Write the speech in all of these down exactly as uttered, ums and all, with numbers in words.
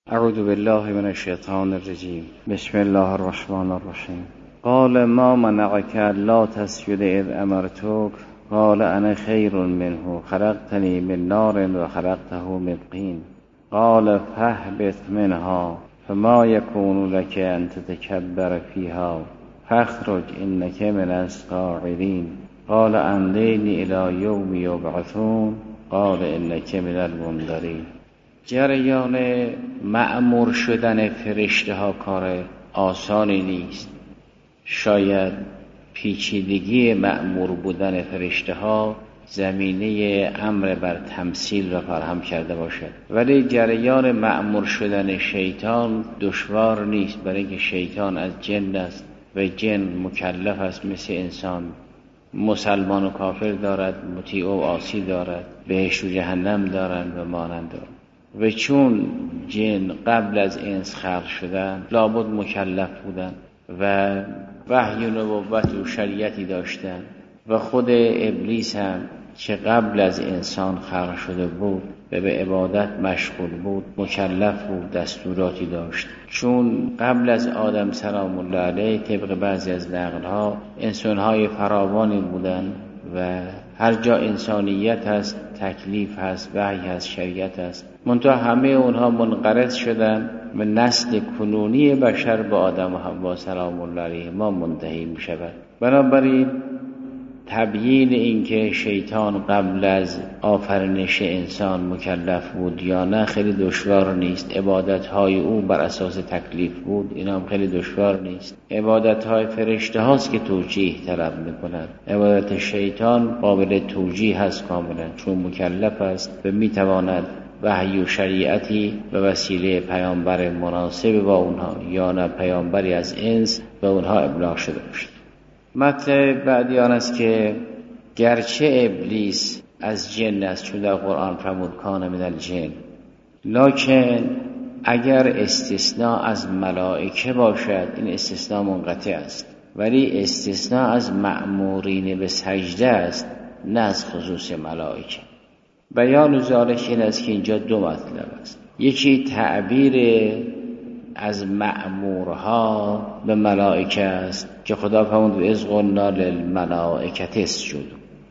اعوذ بالله من الشیطان الرجیم. بسم الله الرحمن الرحیم. قال ما منعك لا تسجد اذ امرتك قال انا خیر منه خلقتنی من نار و خلقته من طین قال فاهبط منها فما يكون لك ان تتكبر فيها فاخرج انك من القاعدين قال انظرني الى یوم یبعثون قال انك من المنظرین. جریان مأمور شدن فرشته ها کار آسانی نیست. شاید پیچیدگی مأمور بودن فرشته ها زمینه امر بر تمثیل را فراهم کرده باشد، ولی جریان مأمور شدن شیطان دشوار نیست، برای اینکه شیطان از جن است و جن مکلف است مثل انسان. مسلمان و کافر دارد، مطیع و عاصی دارد، بهشت و جهنم دارند و مانند دارد. و چون جن قبل از انس خلق شدن لابد مکلف بودن و وحی و نبوت و شریعتی داشتن و خود ابلیس هم که قبل از انسان خلق شده بود و به عبادت مشغول بود مکلف بود، دستوراتی داشت. چون قبل از آدم سلام الله علیه طبق بعضی از نقل‌ها انسان‌های فراوانی بودند و هر جا انسانیت هست تکلیف هست، وحی هست، شریعت هست، منتها همه اونها منقرض شدن و نسل کنونی بشر با آدم و حوا سلام الله علیه ما منتهی می شود. بنابراین تبیین اینکه شیطان قبل از آفرینش انسان مکلف بود یا نه خیلی دشوار نیست. عبادت‌های او بر اساس تکلیف بود، اینا هم خیلی دشوار نیست. عبادت‌های فرشته هاست که توجیه طلب می‌کنند. عبادت شیطان قابل توجیه هست کاملا، چون مکلف است و می‌تواند وحی و شریعتی به وسیله پیامبر مناسب با اونها یا نه پیامبری از انس به اونها ابلاغ شده باشد. مطلب بعدی آن است که گرچه ابلیس از جن است، چون در قرآن فرمود کان من الجن، لکن اگر استثناء از ملائکه باشد این استثناء منقطع است، ولی استثناء از مأمورین به سجده است نه از خصوص ملائکه. بیان ذالک این است که اینجا دو مطلب است. یکی تعبیر از مأمورها به ملائکه است که خدا فرمود اذ قلنا للملائکة اسجدوا.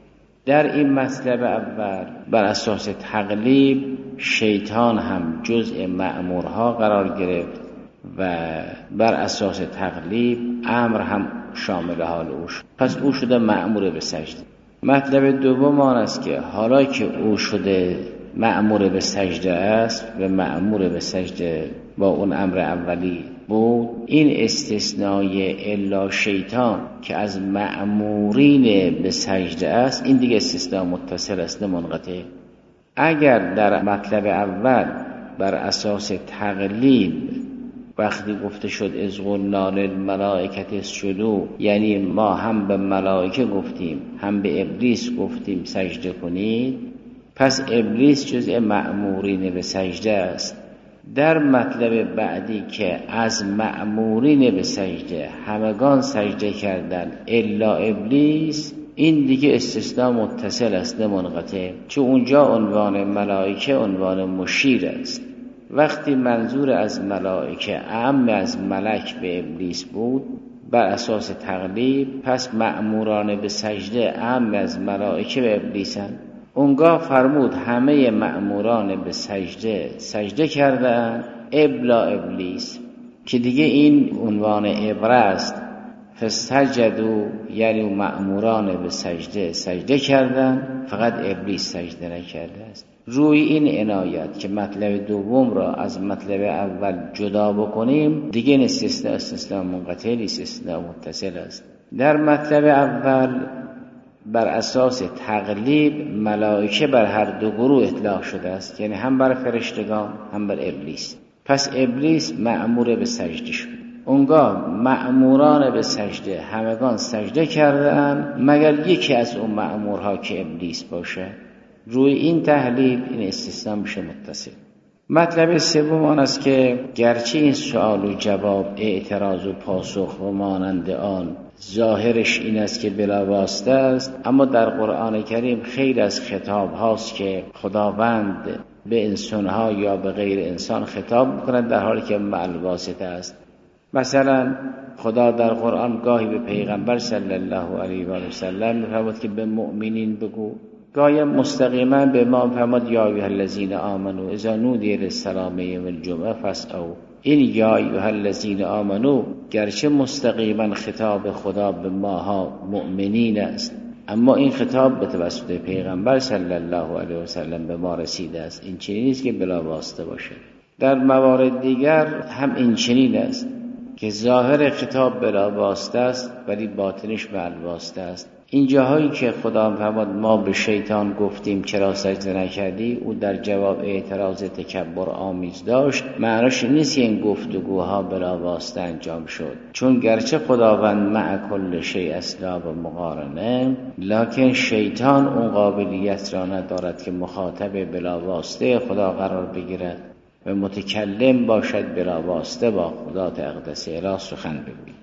در این مطلب اول بر اساس تقلیب شیطان هم جزء مأمورها قرار گرفت و بر اساس تقلیب امر هم شامل حال او شد، پس او شده مأمور به سجده. مطلب دوم آن است که حالا که او شده مأمور به سجده است و مأمور به سجده با اون امر اولی بود، این استثنای الا شیطان که از مأمورین به سجده است این دیگه استثناء متصل است نه منقطع. اگر در مطلب اول بر اساس تقلیب وقتی گفته شد اذ قلنا للملائکة اسجدوا، یعنی ما هم به ملائکه گفتیم هم به ابلیس گفتیم سجده کنید، پس ابلیس جزء مأمورین به سجده است. در مطلب بعدی که از مأمورین به سجده همگان سجده کردن الا ابلیس، این دیگه استثناء متصل است نه منقطع، چون اونجا عنوان ملائکه عنوان مشیر است. وقتی منظور از ملائکه اعم از ملک به ابلیس بود بر اساس تقلیب، پس مأموران به سجده اعم از ملائکه به ابلیسند. اونگاه فرمود همه مأموران به سجده سجده کردن ابلا ابلیس، که دیگه این عنوان عبره است. فسجدوا یعنی مأموران به سجده سجده کردن، فقط ابلیس سجده نکرده است. روی این عنایت که مطلب دوم را از مطلب اول جدا بکنیم دیگه این استثناء استثناء منقطع نیست، استثناء متصل است. در مطلب اول بر اساس تقلیب ملائکه بر هر دو گروه اطلاق شده است، یعنی هم بر فرشتگان هم بر ابلیس. پس ابلیس مأمور به سجده شد. اونگاه مأموران به سجده همگان سجده کردند مگر یکی از اون مأمورها که ابلیس باشه. روی این تحلیل این استثناء میشه متصل. مطلب سوم آن است که گرچه این سوال و جواب، اعتراض و پاسخ و مانند آن ظاهرش این است که بلا واسطه است، اما در قرآن کریم خیلی از خطاب هاست که خداوند به انسانها یا به غیر انسان خطاب میکند در حالی که مع الواسطه است. مثلا خدا در قرآن گاهی به پیغمبر صلی الله علیه و سلم میفرماید که به مؤمنین بگو، گاهی مستقیما به ما میفرماید یا ایها الذین آمنوا اذا نودی للصلاة یوم الجمعه فاسعوا. این یا ایها الذین آمنوا گرچه مستقیما خطاب خدا به ماها مؤمنین است، اما این خطاب به توسط پیغمبر صلی الله علیه و سلم به ما رسیده است. این چنین نیست که بلا واسطه باشه. در موارد دیگر هم این چنین است که ظاهر خطاب بلا واسطه است ولی باطنش مع الواسطه است. این جاهایی که خدا فرمود ما به شیطان گفتیم چرا سجده نکردی، او در جواب اعتراض تکبر آمیز داشت، معناش نیست که این گفتگوها بلا واسطه انجام شد، چون گرچه خداوند مع کل شیء اسباب مقارنه، لکن شیطان اون قابلیت را ندارد که مخاطب بلا واسطه خدا قرار بگیرد و متکلم باشد بلا واسطه با خدا تقدس اله سخن بگوید.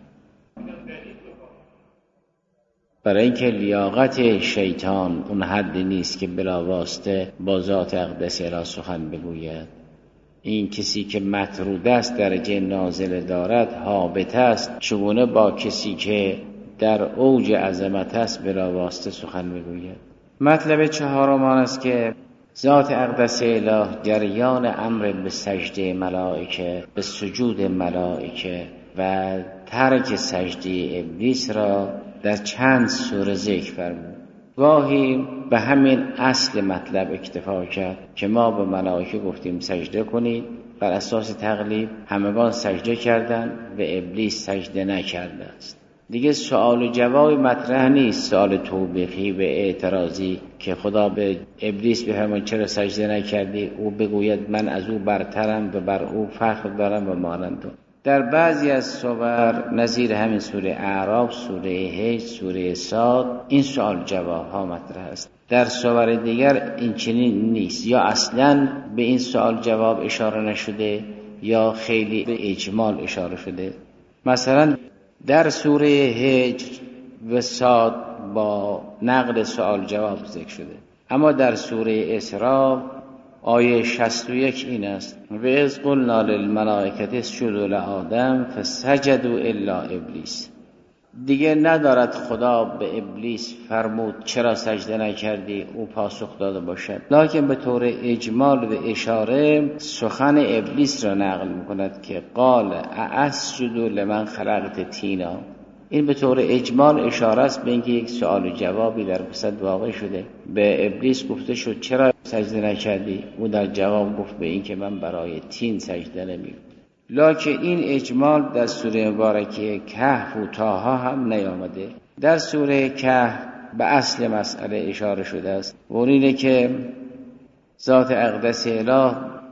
برای اینکه لیاقت شیطان اون حد نیست که بلا واسطه با ذات اقدس اله سخن بگوید. این کسی که مطرود است درجه نازل دارد هابط است، چگونه با کسی که در اوج عظمت است بلا واسطه سخن بگوید. مطلب چهارم آن است که ذات اقدس اله جریان امر به سجده ملائکه، به سجود ملائکه و ترک سجده ابلیس را در چند سوره ذکر فرمود. گاهی به همین اصل مطلب اکتفا کرد که ما به ملائکه گفتیم سجده کنید، بر اساس تقلید همگان سجده کردند و ابلیس سجده نکرده است. دیگه سوال و جواب مطرح نیست، سوال توبیخی و اعتراضی که خدا به ابلیس بفرماید چرا سجده نکردی، او بگوید من از او برترم و بر او فخر دارم و مانند. در بعضی از سور نظیر همین سوره اعراف، سوره حج، سوره صاد این سوال جواب ها مطرح است. در سور دیگر این چنین نیست، یا اصلا به این سوال جواب اشاره نشده یا خیلی به اجمال اشاره شده. مثلا در سوره حج و صاد با نقل سوال جواب ذکر شده، اما در سوره اسراء آیه شصت و یک این است و اذ قلنا للملائکة اسجدوا لآدم فسجدوا الا ابلیس. دیگه ندارد خدا به ابلیس فرمود چرا سجده نکردی او پاسخ داده باشد، لکن به طور اجمال و اشاره سخن ابلیس را نقل میکند که قال اسجدوا لمن خلقت طینا. این به طور اجمال اشاره است به اینکه یک سوال و جوابی در وسط واقع شده. به ابلیس گفته شد چرا سجده نکردی، او در جواب گفت به اینکه من برای طین سجده نمی‌کنم. لکن این اجمال در سوره مبارکه کهف و طه هم نیامده. در سوره کهف به اصل مسئله اشاره شده است و اینه که ذات اقدس اله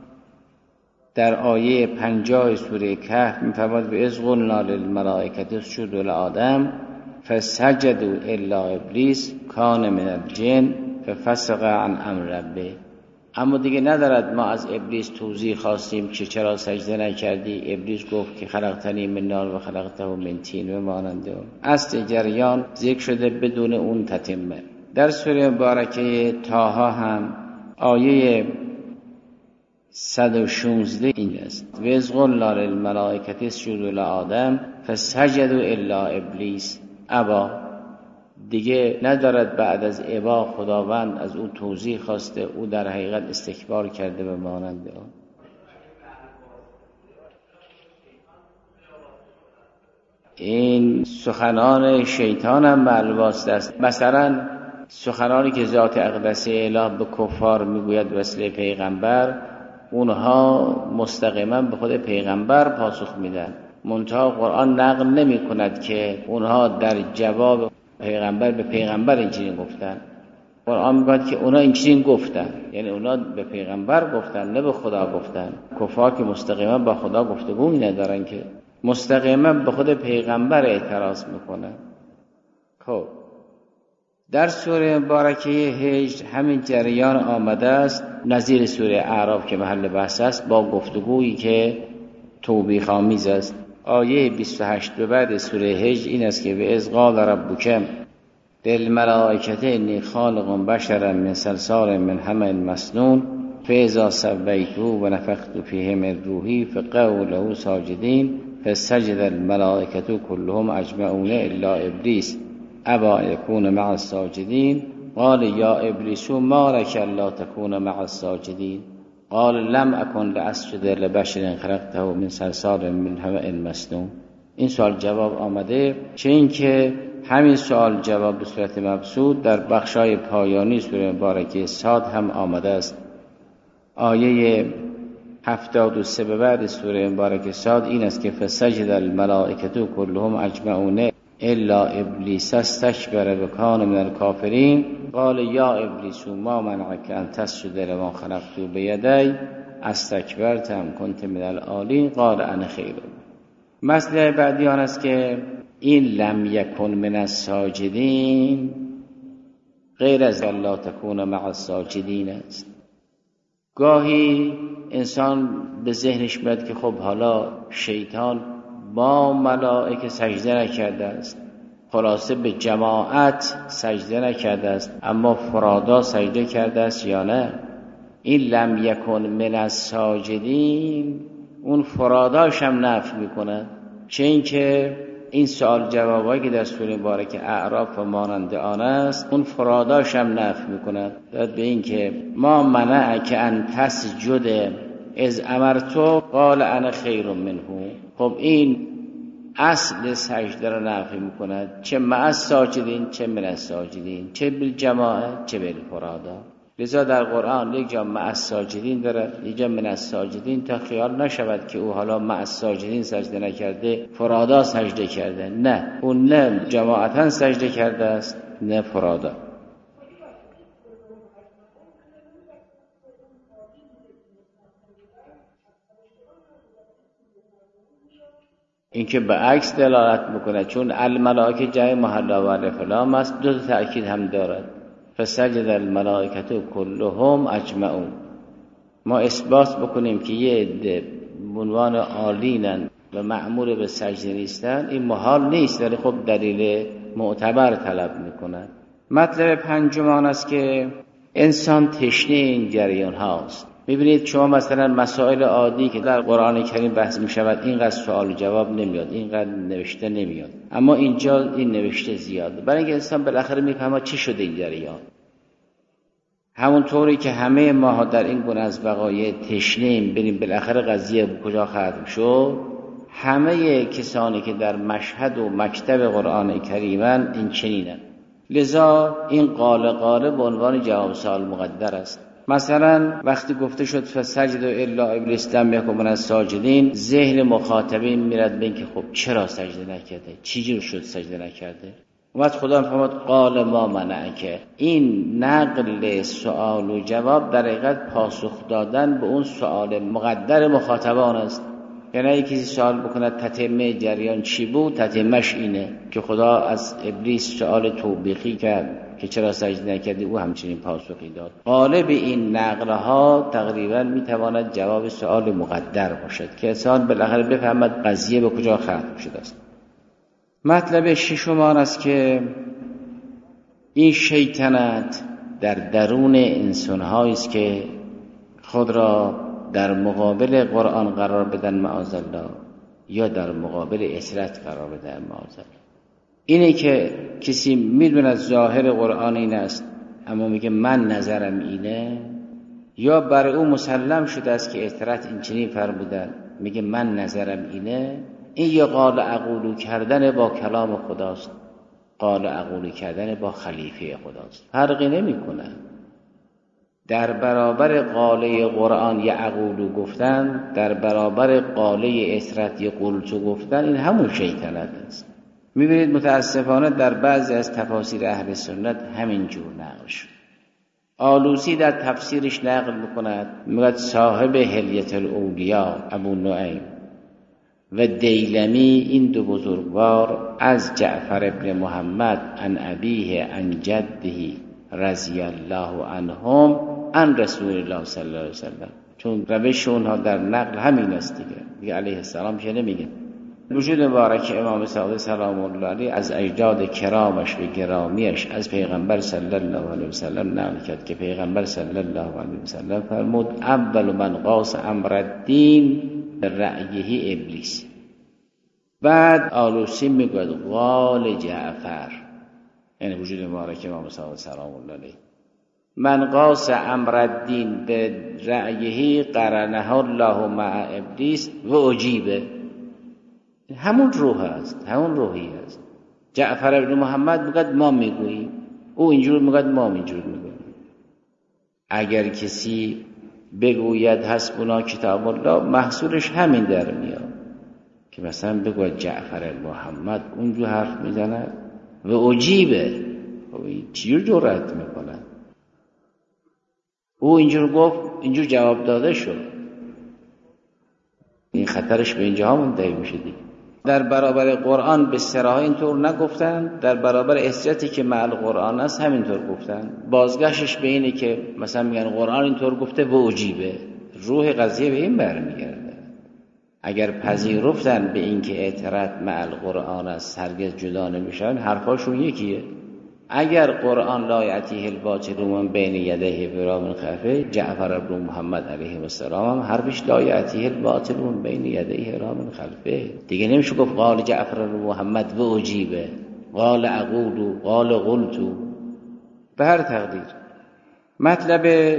در آیه پنجاه سوره کهف می‌فرماید و اذ قلنا للملائکة اسجدوا لآدم فسجدوا الا ابلیس کان من الجن ففسق عن امر ربه. اما دیگه ندارد ما از ابلیس توضیح خواستیم که چرا سجده نکردی، ابلیس گفت که خلقتنی من نار و خلقته من طین و مانند اون. اصل جریان ذکر شده بدون اون تتمه. در سوره مبارکه طه هم آیه صد و شانزده این است و اذ قلنا للملائکة اسجدوا لآدم فسجدوا الا ابلیس ابا. دیگه ندارد بعد از ابا خداوند از او توضیح خواسته، او در حقیقت استکبار کرده به مانند آن. این سخنان شیطان هم معلومات است. مثلا سخنانی که ذات اقدس اله به کفار میگوید وسیله پیغمبر، اونها مستقیما به خود پیغمبر پاسخ میدن، منتها قرآن نقل نمی کند که اونها در جواب پیغمبر به پیغمبر اینجوری گفتن. قرآن میگه که اونا اینجوری گفتن، یعنی اونا به پیغمبر گفتن نه به خدا گفتن. کفار که مستقیما با خدا گفتگویی ندارن که مستقیما به خود پیغمبر اعتراض میکنن. خب در سوره مبارکه حج همین جریان آمده است، نظیر سوره اعراف که محل بحث است، با گفتگویی که توبیخ آمیز است. آیه بیست و هشت به بعد سوره حج این است که و اذ قال ربک للملائکة انی خالق بشرا من صلصال من حمأ مسنون فاذا سویته و نفخت فیه من روحی فقعوا له ساجدین فسجد الملائکه كلهم اجمعون الا ابلیس ابى یکون مع الساجدین قال یا ابلیس ما لك الا تكون مع الساجدین قال لم اکن لاسجد لبشر خلقته من صلصال من حمأ مسنون. این سوال جواب آمده، چه این که همین سوال جواب به صورت مبسوط در بخشای پایانی سوره مبارکه صاد هم آمده است. آیه هفتاد و سه به بعد سوره مبارکه صاد این است که فسجد الملائکه كلهم اجمعون الا ابلیس استکبر و کان من الکافرین قال یا ابلیس ما منعک ان تسجد لما خلقت بیدی استکبرت ام کنت من العالین قال انا خیر. مسئله بعدی آن است که این لم یکن من الساجدین غیر از لا تکون مع الساجدین است. گاهی انسان به ذهنش میاد که خب حالا شیطان با ملائکه سجده نکرده است، خلاصه به جماعت سجده نکرده است، اما فرادا سجده کرده است یا نه. این لم یکن من الساجدین اون فراداش هم نفی میکنه، چه این که این سوال جوابایی که در سوره مبارکه اعراف و مانند آن است اون فراداش هم نفی میکنه، داد به این که ما منعک ان تسجد اذ امرتو قال انا خیر منه. خب این اصل سجده را نفی میکنه، چه مع الساجدین چه من الساجدین، چه بالجماعه چه بالفرادا. لذا در قرآن یک جا مع الساجدین داره، یک جا من الساجدین، تا خیال نشود که او حالا مع الساجدین سجده نکرده فرادا سجده کرده. نه، اون نه جماعتا سجده کرده است نه فرادا. این که به عکس دلالت میکنه، چون الملائکه جای محل و الفلام است، دو تا تأکید هم دارد. فسجد الملائکه كلهم اجمعون. ما اثبات بکنیم که یه عده عنوان عالینن و مأمور به سجده نیستن، این محال نیست، ولی خب دلیل معتبر طلب میکنن. مطلب پنجم آن است که انسان تشنه این جریان هاست. میبینید شما مثلا مسائل عادی که در قرآن کریم بحث میشود اینقدر سوال و جواب نمیاد، اینقدر نوشته نمیاد، اما اینجا این نوشته زیاده، برای اینکه انسان بالاخره میفهمه چی شده این جریان. همونطوری که همه ما در این گونه از وقایع تشنه‌ایم ببینیم بالاخره قضیه کجا ختم شد، همه کسانی که در مشهد و مکتب قرآن کریمن این چنینن. لذا این قال قال به عنوان جواب سوال مقدر است. مثلا وقتی گفته شد فسجد الا ابلیس لم یکن من الساجدین، ذهن مخاطبین میرد به اینکه خب چرا سجده نکرده، چی جور شد سجده نکرده. اومد خدا فرمود قال ما منعک. این نقل سوال و جواب در حقیقت پاسخ دادن به اون سوال مقدر مخاطبان است. یعنی اگه کسی سوال بکنه تتمه جریان چی بود، تتمهش اینه که خدا از ابلیس سوال توبیخی کرد که چرا سجده نکردی، او همچنین پاسخی داد. غالب این نقلها تقریبا میتواند جواب سوال مقدر باشد که انسان بالاخره بفهمد قضیه به کجا ختم شده است. مطلب ششم آن است که این شیطنت در درون انسان‌هایی است که خود را در مقابل قرآن قرار بدن معاذالله یا در مقابل اطرت قرار بدن معاذالله. اینه که کسی میدونه ظاهر قرآن این است اما میگه من نظرم اینه، یا برای او مسلم شده است که اطرت این چنین فرمودن میگه من نظرم اینه. این یا قال اقولو کردن با کلام خداست، قال اقولو کردن با خلیفه خداست، فرقی نمی کنه. در برابر قاله قرآن یا اقولو گفتن، در برابر قاله اطرت یا قلتو گفتن، این همون شیطنت است. میبینید متاسفانه در بعضی از تفاسیر اهل سنت همین جور نقل شد. آلوسی در تفسیرش نقل میکند، میگه صاحب حلیة الاولیا ابو نعیم و دیلمی این دو بزرگوار از جعفر ابن محمد عن ابیه عن جده رضی الله عنهم عن رسول الله صلی الله علیه وسلم، چون روش اونها در نقل همین است دیگه، دیگه علیه السلام که نمیگه. وجود مبارک امام صادق سلام الله علیه از اجداد کرامش و گرامیش از پیغمبر صلی الله علیه و سلم نقل کرد که پیغمبر صلی الله علیه و سلم فرمود اول من قاس امر الدین رأیه ابلیس. بعد آلوسی میگوید قال جعفر، یعنی وجود مبارک امام صادق سلام الله علیه، من قاس امر الدین به رأیه قرنه الله مع ابلیس و اجیبه. همون روح است، همون روحی است. جعفر ابن محمد میگه ما میگوییم، او اینجور میگه ما اینجور میگوییم. اگر کسی بگوید حسبنا کتاب الله، محصولش همین در میاد که مثلا بگوید جعفر ابن محمد اونجور حرف میزنه و اجیبه. چجور جرأت میکنه؟ او اینجور گفت، اینجور جواب داده شد. این خطرش به اینجا منتهی میشه دیگه. در برابر قرآن به صراحت اینطور نگفتن، در برابر احتیاطی که مع القرآن است همینطور گفتن. بازگشتش به اینه که مثلا میگن قرآن اینطور گفته و عجیبه. روح قضیه به این برمیگرده. اگر پذیرفتن به این که اعتراض مع القرآن است هرگز جدا نمیشن، حرفاشون یکیه. اگر قرآن لا یأتیه الباطل من بین یدیه برام خفه، جعفر ابن محمد علیه السلام هم حرفش لا یأتیه الباطل من بین یدیه برام خلفه. دیگه نمیشه گفت قال جعفر ابن محمد و اجیبه، قال اقول، قال قلت. به هر تقدیر مطلب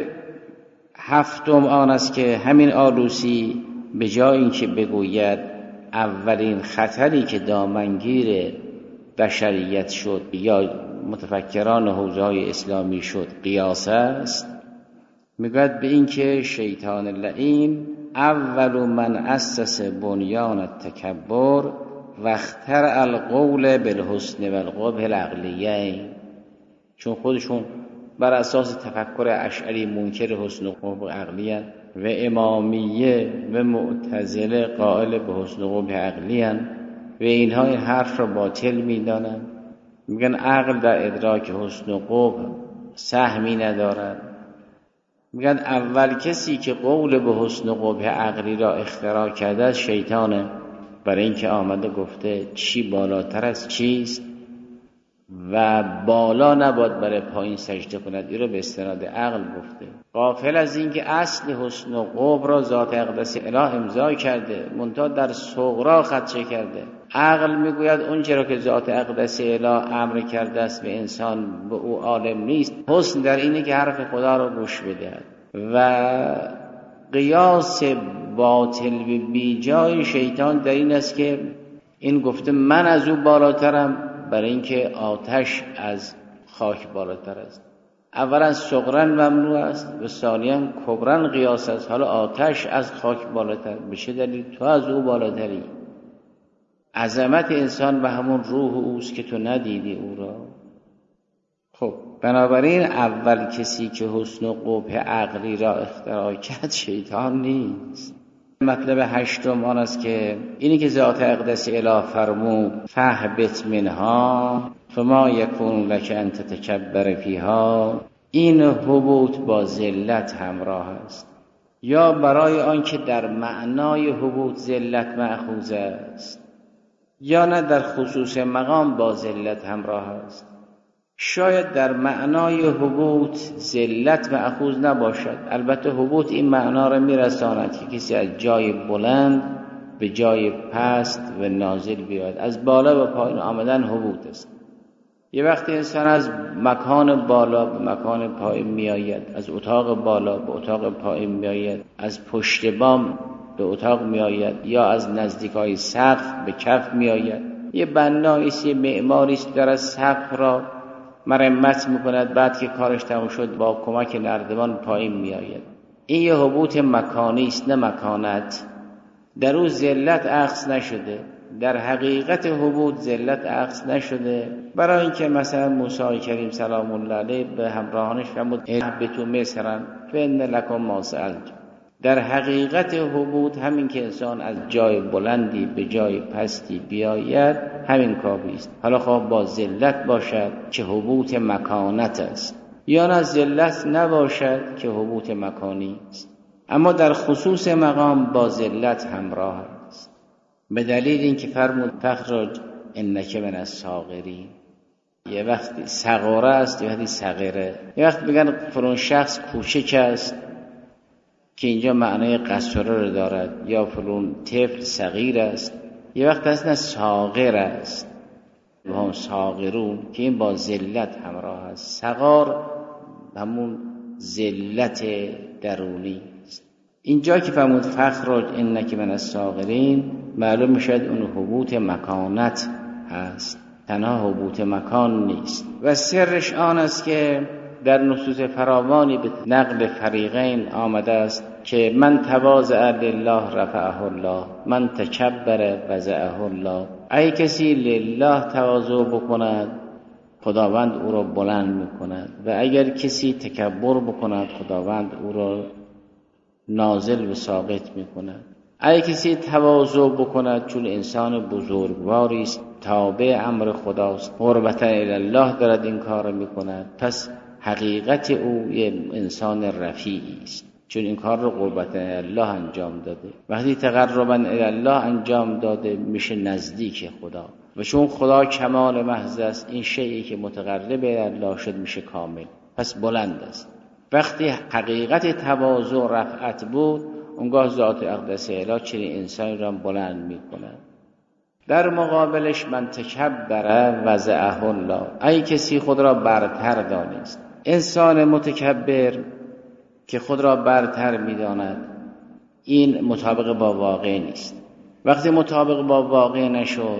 هفتم آن است که همین آلوسی به جای اینکه بگوید اولین خطری که دامنگیر بشریت شد یا متفکران حوزه‌های اسلامی شد قیاس است، میگوید به این که شیطان لعین اول من اسس بنیان التکبر و اخترع القول بالحسن والقبح العقلیین. چون خودشون بر اساس تفکر اشعری منکر حسن و قبح عقلی هستند و امامیه و معتزله قائل به حسن و قبح عقلی هستند و اینها این حرف را باطل میدانند. میگن عقل در ادراک حسن و قبح سهمی ندارد. میگن اول کسی که قول به حسن و قبح عقلی را اختراع کرده است شیطانه، برای اینکه آمده گفته چی بالاتر از چیست و بالا نباید برای پایین سجده کند. این را به استناد عقل گفته، غافل از اینکه اصل حسن و قبح را ذات اقدس اله امضا کرده، منتها در صغرا خدشه کرده. عقل میگوید اون چرا که ذات اقدس اله امر کرده است و انسان به او عالم نیست. حسن در اینه که حرف خدا را گوش بده. و قیاس باطل و بی جای شیطان در این است که این گفته من از او بالاترم، برای اینکه آتش از خاک بالاتر است. اولا صغرا ممنوع است و ثانیا کبرا قیاس است. حالا آتش از خاک بالاتر، به چه دلیل؟ تو از او بالاتری. عظمت انسان به همون روح اوست که تو ندیدی او را. خب بنابراین اول کسی که حسن و قبح عقلی را اختراع کرد شیطان نیست. مطلب هشتم آن است که اینی که ذات اقدس اله فرمود فهبط منها فما یکون لک ان تتکبر فیها، این حبوط با ذلت همراه است. یا برای آنکه در معنای حبوط ذلت مأخوذ است، یا نه در خصوص مقام با ذلت همراه است. شاید در معنای حبوط ذلت مأخوذ نباشد، البته حبوط این معنا را میرساند که کسی از جای بلند به جای پست و نازل بیاید. از بالا به پایین آمدن حبوط است. یه وقتی انسان از مکان بالا به مکان پایین میآید، از اتاق بالا به اتاق پایین میآید، از پشت بام به اتاق میآید، یا از نزدیکای سقف به کف میآید. یه بنایی است، یه معماری است در از سقف را مرمت میکند، بعد که کارش تمام شد با کمک نردبان پایین میآید. این یه حبوط مکانی است، نه مکانت. در او ذلت اخذ نشده، در حقیقت حبوط ذلت اخذ نشده. برای اینکه مثلا موسی کریم سلام الله علیه به همراهانش فرمود اهبطوا مصرا فإن لکم ما سألتم. در حقیقت حبوط همین که انسان از جای بلندی به جای پستی بیاید همین کافی است. حالا خواه با ذلت باشد که حبوط مکانت است، یا نه ذلت نباشد که حبوط مکانی است، اما در خصوص مقام با ذلت همراه است. به دلیل اینکه فرمود فخرج انک من الصاغرین. یه وقتی صغاره است، یه وقتی صغیره. یه وقت میگن فلان شخص کوچک است که اینجا معنای قصره رو دارد، یا فلان طفل صغیر است. یه وقت اصلا صاغر است و هم صاغرون که این با ذلت همراه است. صغار همون ذلت درونی است. اینجا که فرمود فخرج انک من الصاغرین، معلوم میشد اون حبوط مکانت هست، تنها حبوط مکان نیست. و سرش آن است که در نصوص فراوانی به نقل فریقین آمده است که من تواضع لله رفعه الله، من تکبر وضعه الله. ای کسی لله تواضع بکند خداوند او را بلند میکند، و اگر کسی تکبر بکند خداوند او را نازل و ساقط میکند. ای کسی تواضع بکند چون انسان بزرگواری است، تابع امر خداست، قربتا الی الله دارد این کار میکند، پس حقیقت او یه انسان رفیعی است، چون این کار رو قربتا الی الله انجام داده. وقتی تقربا الی الله انجام داده میشه نزدیک خدا، و چون خدا کمال محض است، این شیئی که متقرب الی الله شد میشه کامل، پس بلند است. وقتی حقیقت تواضع رفعت بود، اونگاه ذات اقدس الهی چنین انسانی را بلند میکند. در مقابلش من تکبر وضعه الله، ای کسی خود را برتر دانست. انسان متکبر که خود را برتر میداند، این مطابق با واقع نیست. وقتی مطابق با واقع نشد،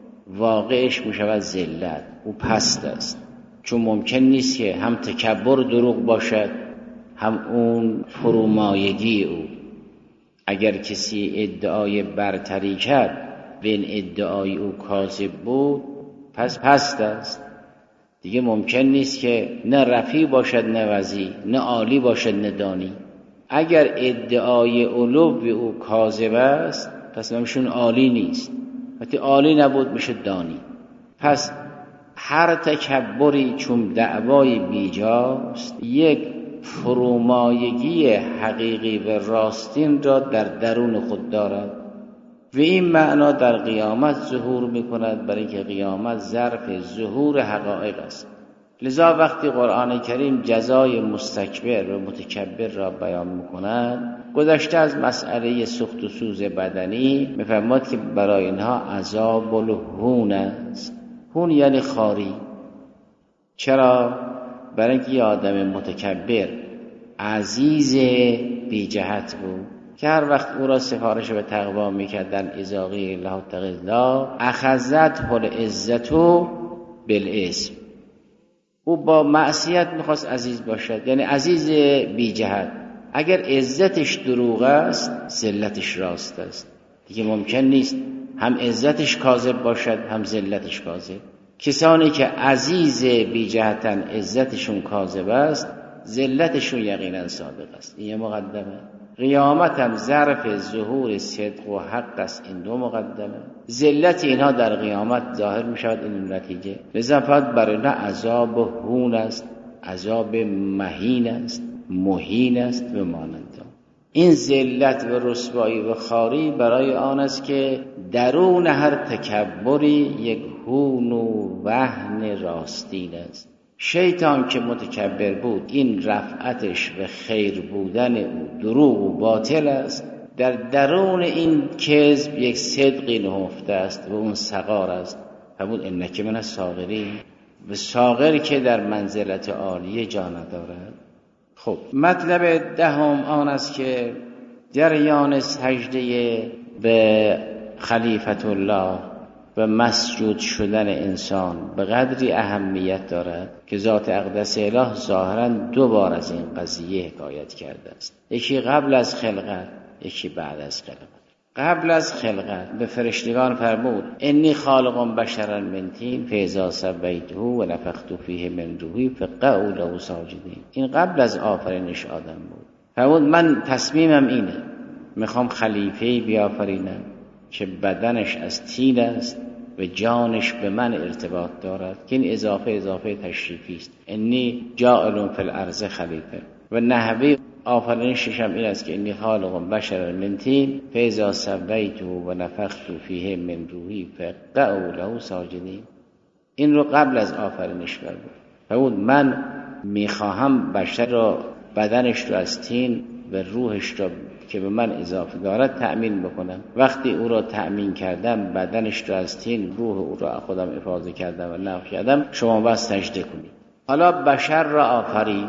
واقعش میشود ذلت، او پست است. چون ممکن نیست که هم تکبر دروغ باشد، هم اون فرومایگی او. اگر کسی ادعای برتری کرد و این ادعای او کاذب بود، پس پست است. دیگه ممکن نیست که نه رفیع باشد نه وضیع، نه عالی باشد نه دانی. اگر ادعای علو او کاذب است، پس نمیشون عالی نیست. وقتی عالی نبود میشه دانی. پس هر تکبری چون دعوای بیجاست، یک فرومایگی حقیقی و راستین را در درون خود دارد و این معنا در قیامت ظهور میکند، برای که قیامت ظرف ظهور حقایق است. لذا وقتی قرآن کریم جزای مستکبر و متکبر را بیان میکند، گذشته از مسئله سخت و سوز بدنی، میفرماد که برای اینها عذاب الهون است. هون یعنی خاری. چرا؟ برای اینکه یه آدم متکبر عزیز بی جهت بود که هر وقت او را سفارش به تقوا میکردن ازاقی الله تقی الله اخذت هل عزتو بالاسم. او با معصیت میخواست عزیز باشد، یعنی عزیز بی جهت. اگر عزتش دروغ است، ذلتش راست است. دیگه ممکن نیست هم عزتش کاذب باشد هم ذلتش کاذب. کسانی که عزیز بی جهتن عزتشون کاذب است، ذلتشون یقینا صادق است. این یه مقدمه. قیامت هم ظرف ظهور صدق و حق است. این دو مقدمه. ذلت اینها در قیامت ظاهر می شود، این نتیجه. لذا فقط برای نه عذاب هون است، عذاب مهین است، مهین است و مانند. این ذلت و رسوایی و خاری برای آن است که درون هر تکبری یک هون و وهن راستین است. شیطان که متکبر بود، این رفعتش و خیر بودن او دروغ و باطل است. در درون این کذب یک صدقی نهفته است و اون صغار است. فرمود انک من الصاغرین، و صاغر که در منزلت عالیه جا ندارد. خب مطلب دهم آن است که جریان سجده به خلیفت الله و مسجود شدن انسان به قدری اهمیت دارد که ذات اقدس اله ظاهراً دو بار از این قضیه حکایت کرده است. یکی قبل از خلقت، یکی بعد از خلقت. قبل از خلقت به فرشتگان فرمود انی خالق بشرا من طین فاذا سویته و نفخت فیه من روحی فقعوا له ساجدین. این قبل از آفرینش آدم بود. فرمود من تصمیمم اینه، میخوام خلیفه‌ای بیافرینم که بدنش از طین است و جانش به من ارتباط دارد، که این اضافه اضافه تشریفی است. انی جاعل فی الارض خلیفه. و نحوه آفرینشش هم این است که انی خالق بشرا من طین فاذا سویته و نفخت فیه من روحی فقعوا له ساجدین. این رو قبل از آفرینش فرمود. فرمود من میخواهم بشر را، بدنش رو از طین و روحش را که به من اضافه دارد تأمین بکنم. وقتی او را تأمین کردم، بدنش را از طین، روح او را خودم افاضه کردم و نفخ کردم، شما باید سجده کنید. حالا بشر را آفرید،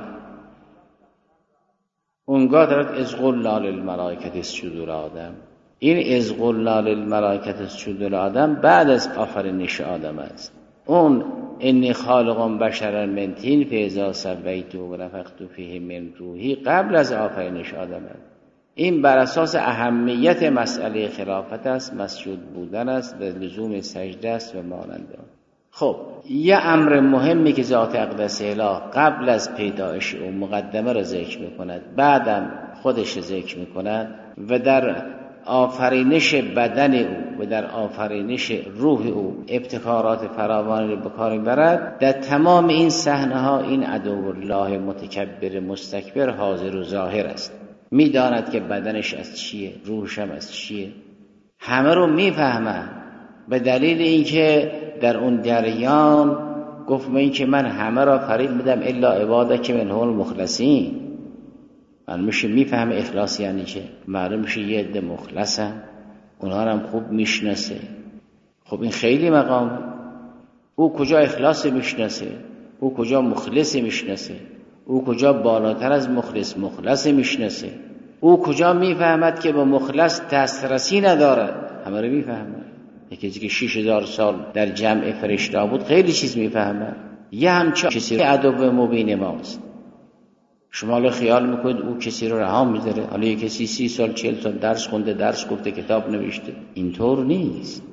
اونگاه دارد اذ قلنا للملائکة اسجدوا لآدم. این اذ قلنا للملائکة اسجدوا لآدم بعد از آفرینش آدم است. اون انی خالق بشرا من طین فاذا سویته و نفخت فیه من روحی قبل از آفرینش آدم است. این بر اساس اهمیت مسئله خلافت است، مسجود بودن است و لزوم سجده است و مانند آن. خب یه امر مهمی که ذات اقدس اله قبل از پیدایش او مقدمه را ذکر میکند، بعدم خودش ذکر میکند و در آفرینش بدن او و در آفرینش روح او ابتکارات فراوانی را به کار میبرد. در تمام این صحنه ها این عدو الله متکبر مستکبر حاضر و ظاهر است، میداند که بدنش از چیه، روحش هم از چیه، همه رو میفهمه. به دلیل اینکه در اون جریان گفت من که من همه را فرید میدم الا عبادک منهم المخلصین. من میشه میفهمه اخلاص یعنی چه، معلوم میشه یه عده مخلصن، اونها هم خوب میشناسه. خب این خیلی مقام. او کجا اخلاص میشناسه، او کجا مخلص میشناسه، او کجا بالاتر از مخلص مخلص میشناسه، او کجا میفهمد که با مخلص دسترسی ندارد، همه رو میفهمه. یکی که شش هزار سال در جمع فرشته بود خیلی چیز میفهمه. یه همچه کسی عدو مبین ماست. شما الان خیال میکنید او کسی رو رها میذاره. حالا یه کسی سی سال چهل سال درس خونده، درس گفته، کتاب نوشته، اینطور نیست.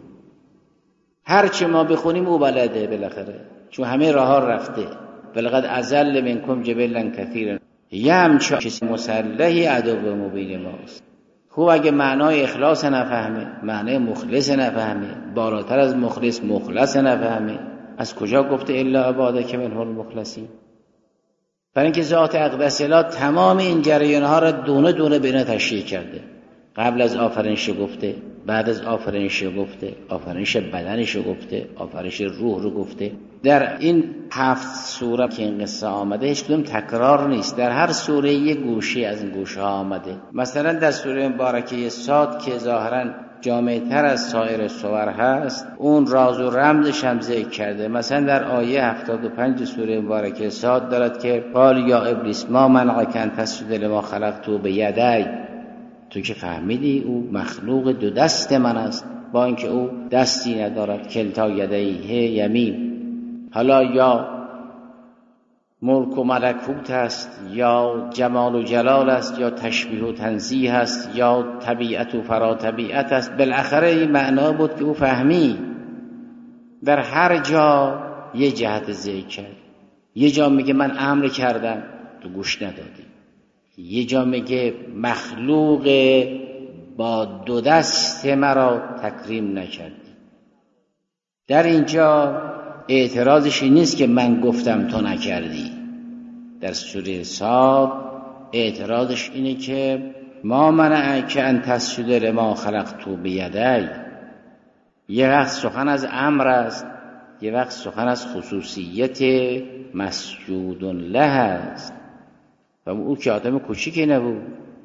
هر چه ما بخونیم او بلده بالاخره، چون همه راه ها رفته. ولقد ازل منکم جبلا کثیرا. یه همچه کسی مسلحی عدو مبین ماست. خوب اگه معنای اخلاص نفهمه، معنای مخلص نفهمه، بالاتر از مخلص مخلص نفهمه، از کجا گفته الا عبادک منهم المخلصین؟ برای اینکه ذات اقدس اله تمام این جریان ها را دونه دونه بین تشریح کرده. قبل از آفرینش گفته، بعد از آفرینش گفته، آفرینش بدنش گفته، آفرینش روح رو گفته. در این هفت سوره که این قصه آمده هیچ کدوم تکرار نیست، در هر سوره یه گوشه از این گوشه ها آمده. مثلا در سوره مبارکه صاد که ظاهرا جامع تر از سایر سور هست، اون راز و رمزش هم ذکر کرده. مثلا در آیه هفتاد و پنج سوره مبارکه صاد دارد که قال یا ابلیس ما منعک ان تسجد لما خلقت بیدی. تو که فهمیدی او مخلوق دو دست من است، با اینکه او دستی ندارد، کلتا یدیه یمین. حالا یا ملک و ملکوت است، یا جمال و جلال است، یا تشبیه و تنزیه است، یا طبیعت و فرا طبیعت است. بالاخره این معنا بود که او فهمی. در هر جا یه جهت ذکر کرد. یه جا میگه من امر کردم تو گوش ندادی، یه جا میگه مخلوق با دو دست مرا تکریم نکردی. در اینجا اعتراضش نیست که من گفتم تو نکردی. در سوره صاد اعتراضش اینه که ما منعک ان تسجد لما خلقت بیدی. یه وقت سخن از امر است، یه وقت سخن از خصوصیت مسجود له است. و او که آدم کوچیکی نبود.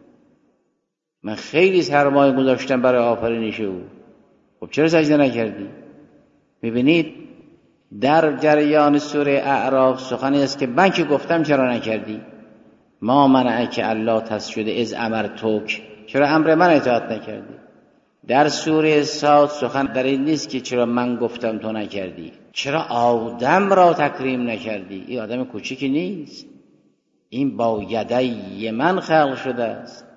من خیلی سرمایه گذاشتم برای آفرینش او. خب چرا سجده نکردی؟ میبینید در جریان سوره اعراف سخنی است که من که گفتم چرا نکردی؟ ما منعک الا تسجد اذ امرتک، چرا امر من اطاعت نکردی؟ در سوره صاد سخن در این نیست که چرا من گفتم تو نکردی، چرا آدم را تکریم نکردی؟ این آدم کوچیکی نیست، این با یدی من خلق شده است.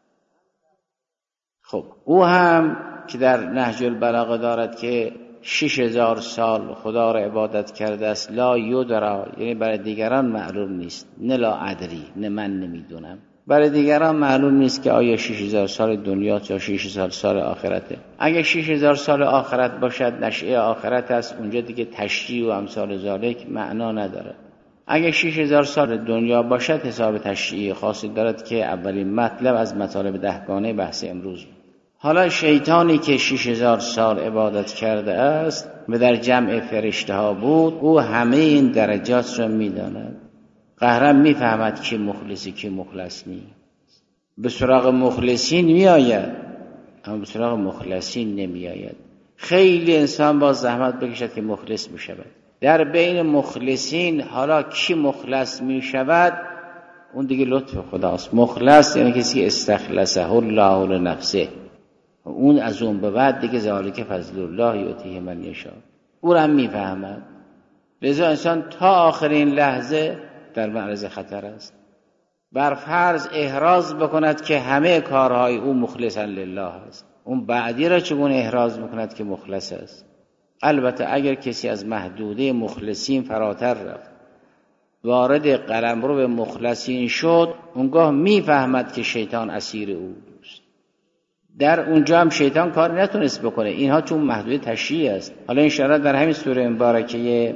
خب او هم که در نهج البلاغه دارد که شش هزار سال خدا را عبادت کرده است، لا یدرا، یعنی برای دیگران معلوم نیست، نه لا ادری، نه من نمیدونم، برای دیگران معلوم نیست که آیا شش هزار سال دنیا یا شش هزار سال آخرته. اگه شش هزار سال آخرت باشد، نشئه آخرت است، اونجا دیگه تشریع و امثال ذالک معنا نداره. اگه شش هزار سال دنیا باشد حساب تشریعی خاصی دارد که اولین مطلب از مطالب دهگانه بحث امروز بود. حالا شیطانی که شش هزار سال عبادت کرده است و در جمع فرشته ها بود، او همه این درجات را میداند، قهرا میفهمد که مخلصی که مخلص نیست. به سراغ مخلصین میآید اما به سراغ مخلصین نمیآید. خیلی انسان با زحمت بکشد که مخلص می شود. در بین مخلصین حالا کی مخلص می شود اون دیگه لطف خداست. مخلص یعنی کسی استخلصه الله لنفسه، اون از اون به بعد دیگه ذالک فضل الله یؤتیه من یشاء. او را می فهمد. لذا انسان تا آخرین لحظه در معرض خطر است. بر فرض احراز بکند که همه کارهای او مخلصا لله است، اون بعدی را چگونه احراز بکند که مخلص است؟ البته اگر کسی از محدوده مخلصین فراتر رفت، وارد قلمرو به مخلصین شد، اونگاه میفهمد که شیطان اسیر او است. در اونجا هم شیطان کار نتونست بکنه، اینها چون محدوده تشریعی است. حالا انشاءالله در همین سوره مبارکه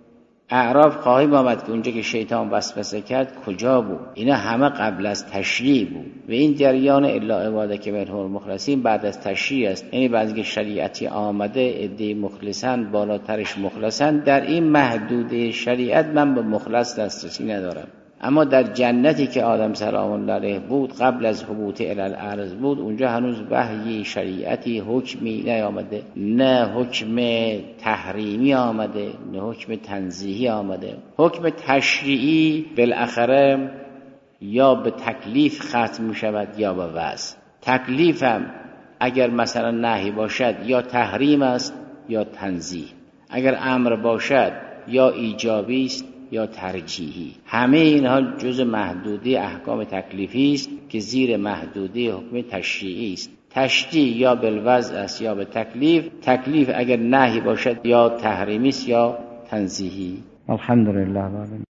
اعراف خواهیم آمد که اونجا که شیطان وسوسه کرد کجا بود. اینا همه قبل از تشریع بود و این جریان الا عبادک منهم المخلصین بعد از تشریع است. یعنی بعضی که شریعتی آمده عده مخلصن بالاترش مخلصن، در این محدوده شریعت من به مخلص دسترسی ندارم. اما در جنتی که آدم سلام الله علیه بود قبل از هبوط الی الارض بود، اونجا هنوز وحی شریعتی حکمی نیامده، نه حکم تحریمی آمده نه حکم تنزیهی آمده. حکم تشریعی بالاخره یا به تکلیف ختم می شود یا به وضع. تکلیفم اگر مثلا نهی باشد یا تحریم است یا تنزیه، اگر امر باشد یا ایجابی است یا ترجیحی. همه اینها جز محدوده احکام تکلیفی است که زیر محدوده حکم تشریعی است. تشریع یا بالوضع است یا به تکلیف. تکلیف اگر نهی باشد یا تحریمی است یا تنزیهی. الحمدلله.